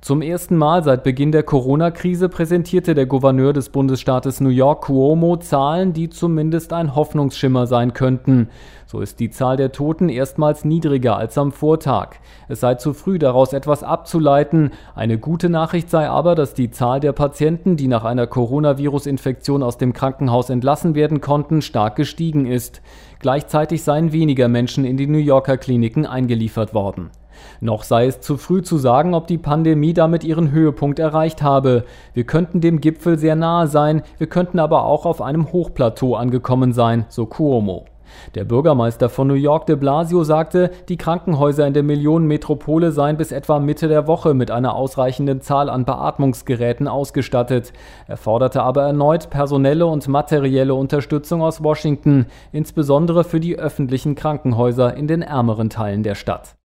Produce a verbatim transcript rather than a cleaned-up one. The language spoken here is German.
Zum ersten Mal seit Beginn der Corona-Krise präsentierte der Gouverneur des Bundesstaates New York, Cuomo, Zahlen, die zumindest ein Hoffnungsschimmer sein könnten. So ist die Zahl der Toten erstmals niedriger als am Vortag. Es sei zu früh, daraus etwas abzuleiten. Eine gute Nachricht sei aber, dass die Zahl der Patienten, die nach einer Coronavirus-Infektion aus dem Krankenhaus entlassen werden konnten, stark gestiegen ist. Gleichzeitig seien weniger Menschen in die New Yorker Kliniken eingeliefert worden. Noch sei es zu früh zu sagen, ob die Pandemie damit ihren Höhepunkt erreicht habe. Wir könnten dem Gipfel sehr nahe sein, wir könnten aber auch auf einem Hochplateau angekommen sein, so Cuomo. Der Bürgermeister von New York, de Blasio, sagte, die Krankenhäuser in der Millionenmetropole seien bis etwa Mitte der Woche mit einer ausreichenden Zahl an Beatmungsgeräten ausgestattet. Er forderte aber erneut personelle und materielle Unterstützung aus Washington, insbesondere für die öffentlichen Krankenhäuser in den ärmeren Teilen der Stadt.